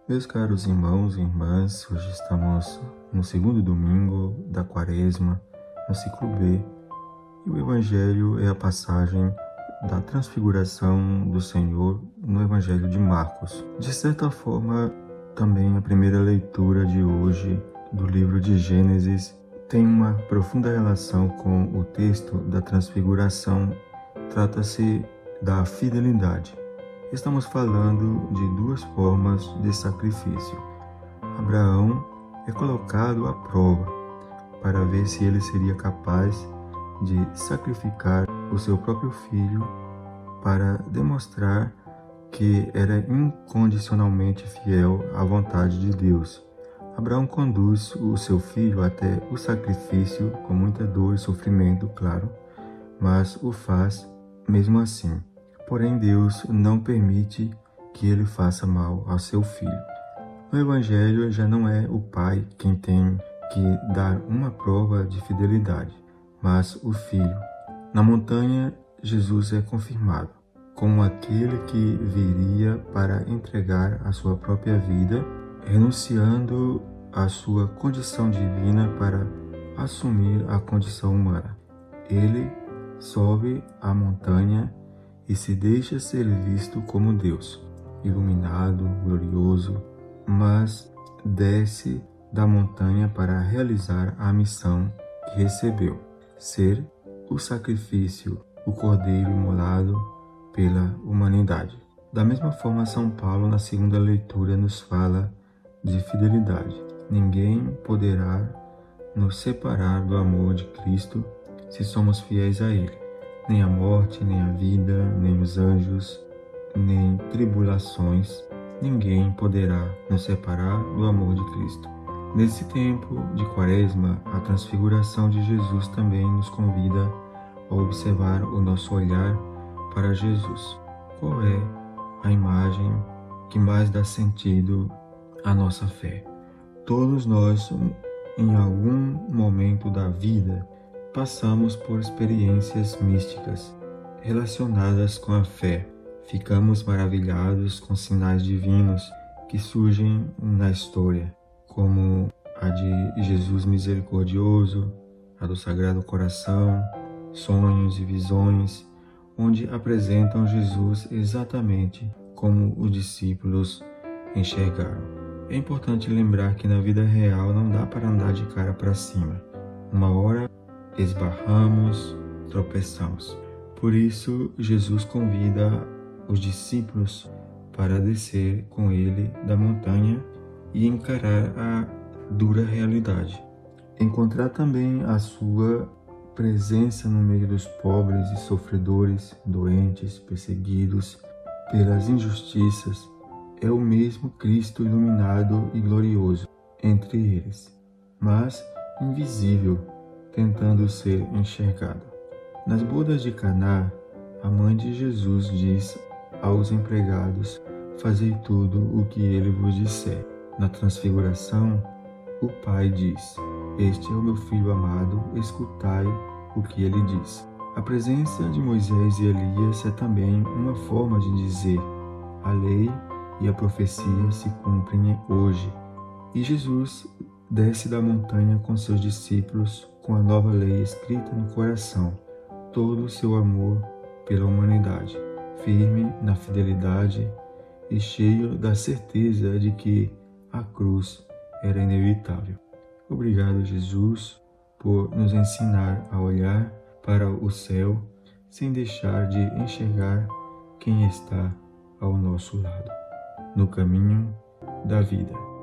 Meus caros irmãos e irmãs, hoje estamos no segundo domingo da Quaresma, no ciclo B, e o Evangelho é a passagem da transfiguração do Senhor no Evangelho de Marcos. De certa forma, também a primeira leitura de hoje do livro de Gênesis tem uma profunda relação com o texto da transfiguração. Trata-se da fidelidade. Estamos falando de duas formas de sacrifício. Abraão é colocado à prova para ver se ele seria capaz de sacrificar o seu próprio filho para demonstrar que era incondicionalmente fiel à vontade de Deus. Abraão conduz o seu filho até o sacrifício com muita dor e sofrimento, claro, mas o faz mesmo assim. Porém, Deus não permite que ele faça mal ao seu filho. No Evangelho, já não é o pai quem tem que dar uma prova de fidelidade, mas o filho. Na montanha, Jesus é confirmado como aquele que viria para entregar a sua própria vida, renunciando à sua condição divina para assumir a condição humana. Ele sobe a montanha e se deixa ser visto como Deus, iluminado, glorioso, mas desce da montanha para realizar a missão que recebeu, ser o sacrifício, o cordeiro imolado pela humanidade. Da mesma forma, São Paulo, na segunda leitura, nos fala de fidelidade. Ninguém poderá nos separar do amor de Cristo se somos fiéis a Ele. Nem a morte, nem a vida, nem os anjos, nem tribulações, ninguém poderá nos separar do amor de Cristo. Nesse tempo de Quaresma, a transfiguração de Jesus também nos convida a observar o nosso olhar para Jesus. Qual é a imagem que mais dá sentido à nossa fé? Todos nós, em algum momento da vida, passamos por experiências místicas relacionadas com a fé. Ficamos maravilhados com sinais divinos que surgem na história, como a de Jesus misericordioso, a do Sagrado Coração, sonhos e visões, onde apresentam Jesus exatamente como os discípulos enxergaram. É importante lembrar que na vida real não dá para andar de cara para cima. Uma hora esbarramos, tropeçamos. Por isso, Jesus convida os discípulos para descer com ele da montanha e encarar a dura realidade. Encontrar também a sua presença no meio dos pobres e sofredores, doentes, perseguidos pelas injustiças. É o mesmo Cristo iluminado e glorioso entre eles, mas invisível, tentando ser enxergado. Nas bodas de Caná, a mãe de Jesus diz aos empregados: fazei tudo o que ele vos disser. Na transfiguração, o Pai diz: este é o meu filho amado, escutai o que ele diz. A presença de Moisés e Elias é também uma forma de dizer: a lei e a profecia se cumprem hoje. E Jesus desce da montanha com seus discípulos, com a nova lei escrita no coração, todo o seu amor pela humanidade, firme na fidelidade e cheio da certeza de que a cruz era inevitável. Obrigado, Jesus, por nos ensinar a olhar para o céu sem deixar de enxergar quem está ao nosso lado, no caminho da vida.